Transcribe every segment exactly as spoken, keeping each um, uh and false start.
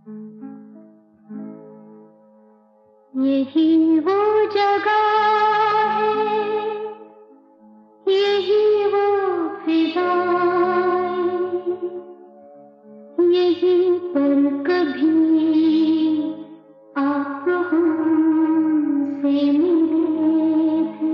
यही वो जगह है, यही वो फिजाएं, यही पर कभी आप हमसे मिले थे।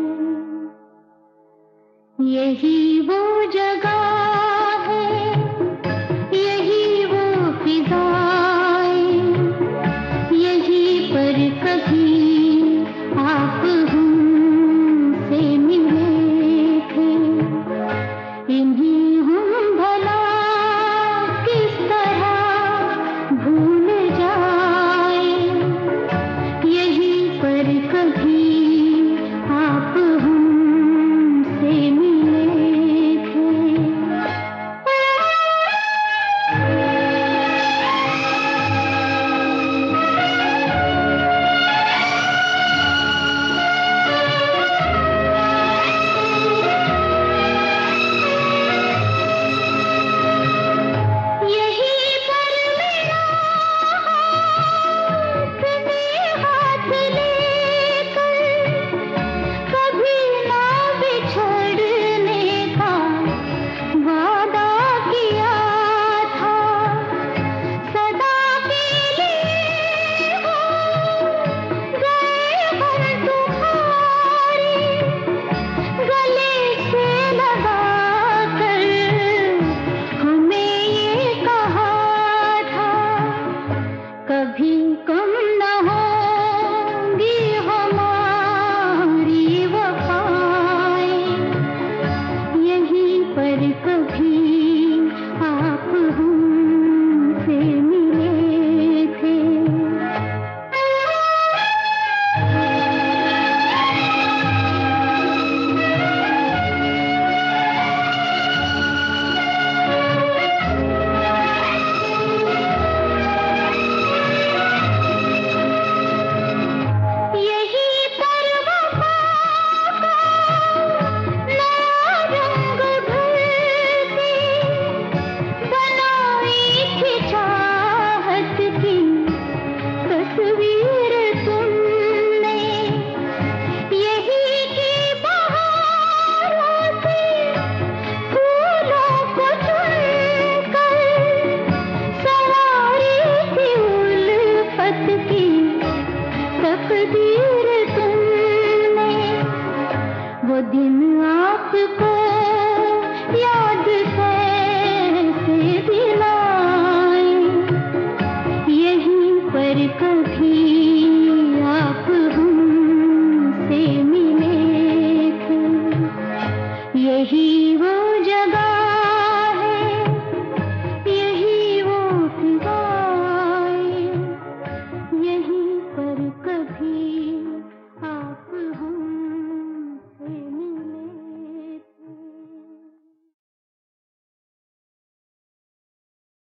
यही वो जगह है, यही वो फिजाएं, यही पर कभी आप हमसे मिले थे। इन्हीं हम भला किस तरह भूल जाए, यही पर कभी आप हमसे मिले थे। कभी कम न होंगी हमारी वफाएं, यहीं पर कभी आप हमसे मिले थे। बनाई थी